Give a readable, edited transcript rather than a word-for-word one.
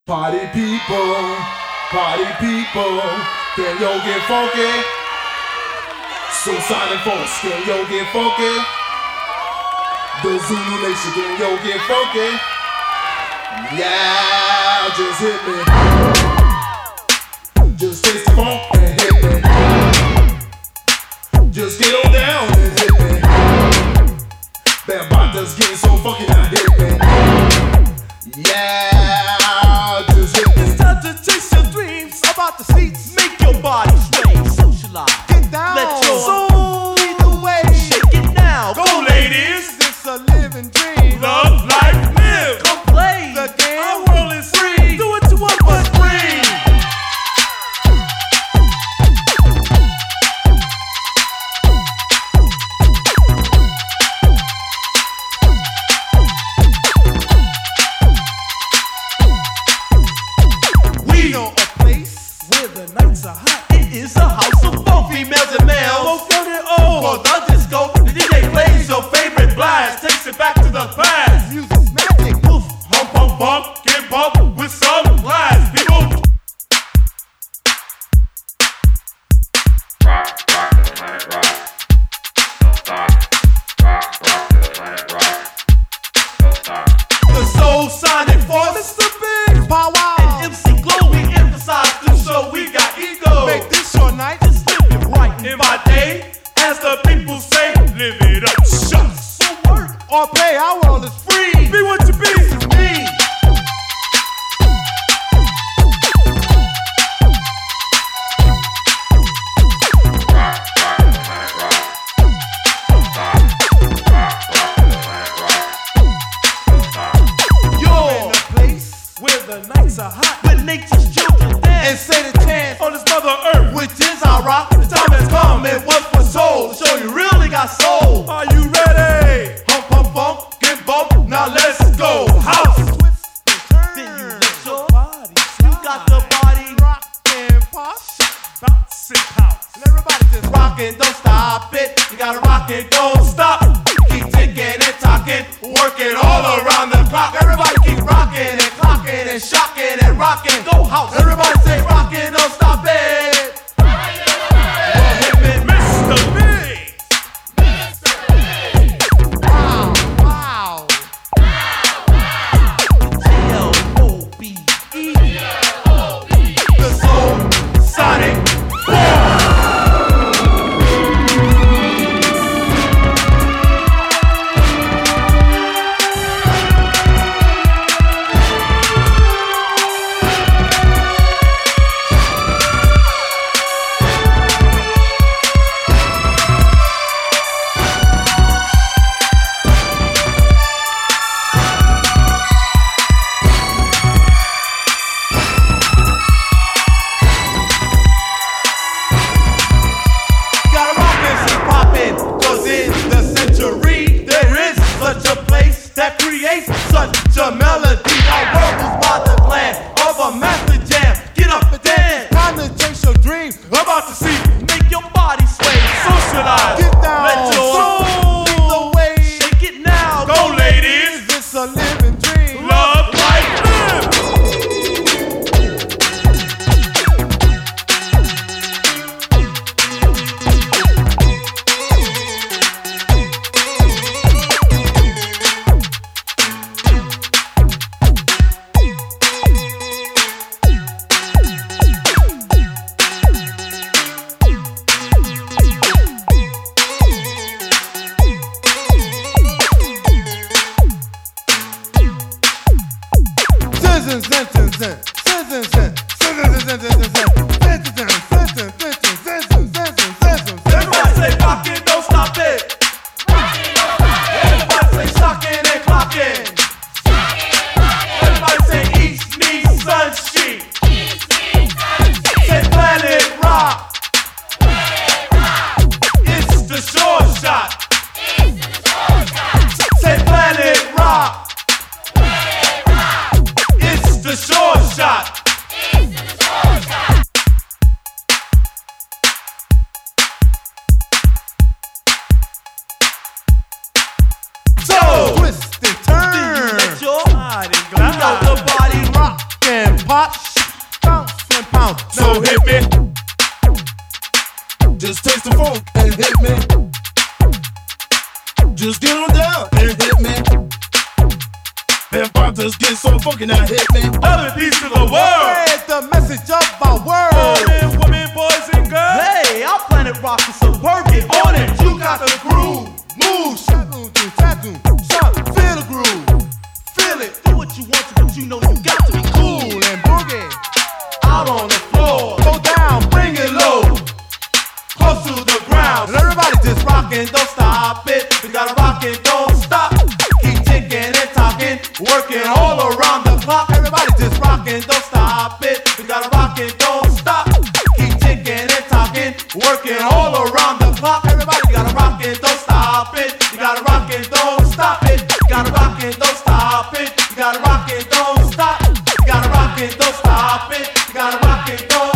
Party people, can yo get funky? Soulsonic folks, can yo get funky? The Zulu Nation, can yo get funky? Yeah, just hit me. Just taste the funk and hit me. Just get on down and hit me. That body's getting so funky now, hit me. Yeah, just hit me. It's time to chase your dreams about the seats. Make your body sway, socialize. Get down, let your soul lead the way. Shake it now, go ladies. It's a living dream. Love, life, live. Come play the game. Our world is free. Do what you want, but free. We know a place where the nights are hot. It is a house of funk, females and males. Both young and old. For the disco, the DJ plays your favorite blast. Takes it back to the past. Music's magic. Poof, hump, hump, bump, get bumped with some class. People. Rock the planet, rock. Don't stop. Rock the planet, rock. Don't stop. The Soulsonic Force. Mr. Big Power. And MC Glow, we emphasize the show. We got ego. Make this your night. Just live it right. In my day, as the people say, live it up. Shucks. So work or play, our world is free. Be what you be. This is me. Rock the planet, rock. Don't stop. Rock the planet, rock. Don't stop. You're in a place where the nights are hot, where nature's children dance and say the chant on this mother earth, which is our rock. The time has come and what for soul, show you really got soul. Are you ready? Hump, hump, bump, get bumped. Now let's go. House. Then you let your body. You got the body rock and pop, bounce and pounce. And everybody just rockin', don't stop it. You gotta rock it, don't stop. Keep ticking and talking, working all around the clock. Everybody keep rocking and clocking and shocking and rocking. Go house. Everybody say rockin', don't stop it. Hit me, Mr. Big. Wow, wow. G-L-O-B-E. The Soulsonic Force. Gotta rock this and poppin', 'cause in the century there is such a place that creates such a melody. Our world is by the plan of a master jam. Get up and dance. Time to chase your dream. About to see. Make your body sway. Socialize. Get down. Let your soul lead the way. Shake it now. Go ladies. It's a living dream. Love, life, live. Everybody say rockin', don't stop it. Everybody say shockin' and clockin'. Everybody say east, meet, sun, sheet. Say planet rock. It's the short shot. Say planet rock. It's the short shot. rock, bounce and pound. So hit me. Just taste the funk and hit me. Just get on down and hit me. Them just get so funky now hit me. Other piece of the world. Spread the message of our world. All men, women, boys and girls. Hey, our planet rock is so work it on it. You got the groove. Move, shadoon, tattoo, shot, feel the groove. Feel it. Do what you want to, but you know you got to be cool and boogie. Out on the floor. Go down, bring it low. Close to the ground. And everybody just rockin', don't stop it. We gotta rock it, don't stop. Keep ticking and talking, working all around the clock. Everybody just rockin', don't stop it. We gotta rock it, don't stop. Keep ticking and talking, working all around the clock. Everybody gotta rock it, don't stop it. You gotta rock it, don't stop it. You gotta rock it, don't stop it. You gotta rock it, don't stop. You gotta rock it, don't stop it. You gotta rock it, don't